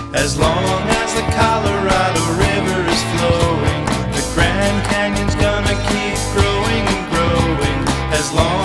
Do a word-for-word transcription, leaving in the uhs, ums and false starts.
As long as the Colorado River is flowing, the Grand Canyon's gonna keep growing and growing. As long